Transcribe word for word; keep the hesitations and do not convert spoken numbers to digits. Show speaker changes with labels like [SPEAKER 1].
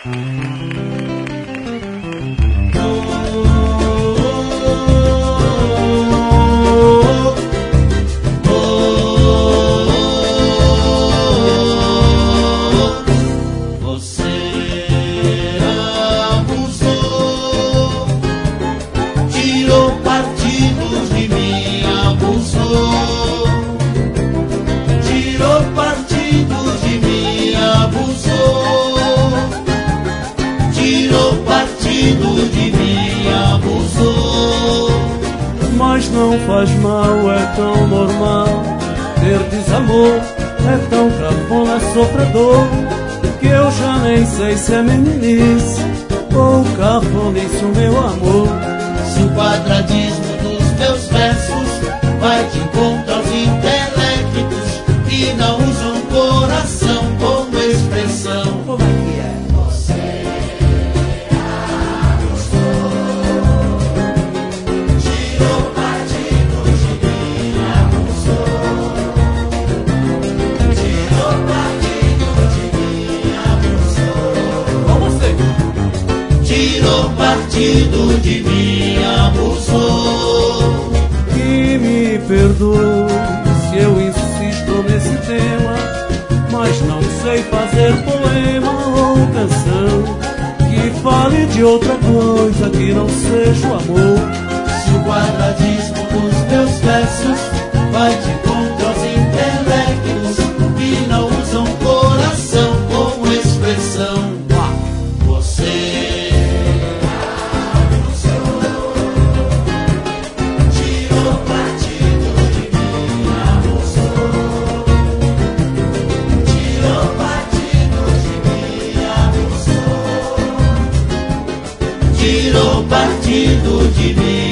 [SPEAKER 1] Mas não faz mal, é tão normal. Ter desamor é tão cafona, é sofredor, que eu já nem sei se é meninice ou cafonice o meu amor.
[SPEAKER 2] Se o quadradismo dos meus versos vai de encontro aos intelectos que não usam coração como expressão.
[SPEAKER 1] Como é que é?
[SPEAKER 2] Tirou partido de mim, abusou.
[SPEAKER 1] Que me perdoe se eu insisto nesse tema, mas não sei fazer poema ou canção que fale de outra coisa que não seja o amor.
[SPEAKER 2] Se o quadradismo dos meus versos vai de contra aos intelectos que não usam coração como expressão. Tirou partido de mim.